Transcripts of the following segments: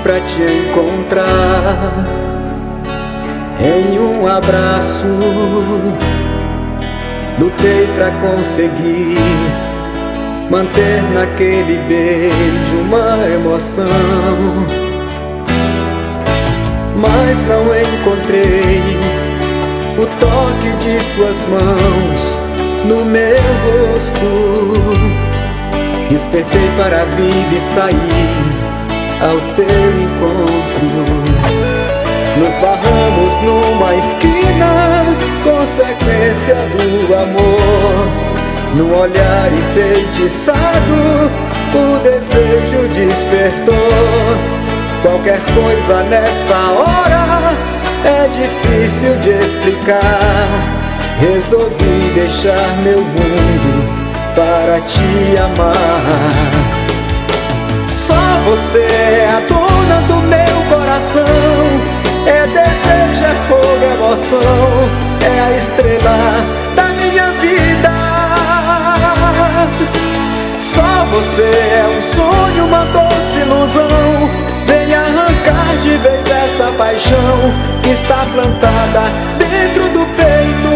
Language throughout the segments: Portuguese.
pra te encontrar em um abraço. Lutei pra conseguir manter naquele beijo uma emoção, mas não encontrei o toque de suas mãos no meu rosto. Despertei para a vida e saí ao teu encontro. Nos barramos numa esquina, consequência do amor. Num olhar enfeitiçado, o desejo despertou. Qualquer coisa nessa hora é difícil de explicar. Resolvi deixar meu mundo para te amar. Só você é a dona do meu coração. É desejo, é fogo, é emoção. É a estrela da minha vida. Só você é um sonho, uma doce ilusão. Vem arrancar de vez essa paixão que está plantada dentro do peito.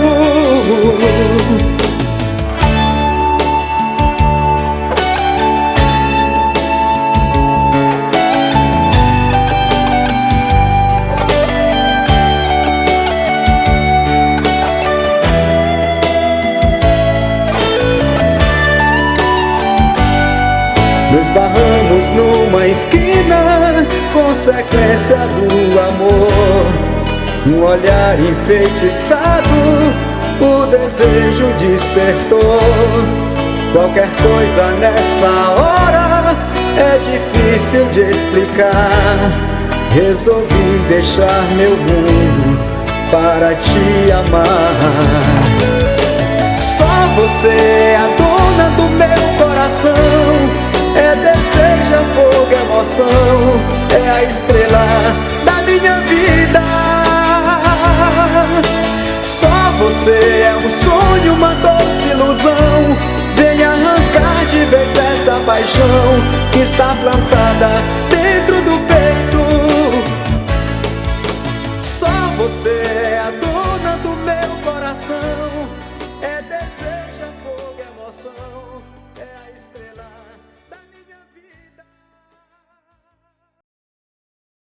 Nos barramos numa esquina, consequência do amor. Um olhar enfeitiçado, o desejo despertou. Qualquer coisa nessa hora é difícil de explicar. Resolvi deixar meu mundo para te amar. Só você é a dona do meu coração. É desejo, é fogo, é emoção. É a estrela da minha vida. Só você é um sonho, uma doce ilusão. Vem arrancar de vez essa paixão que está plantada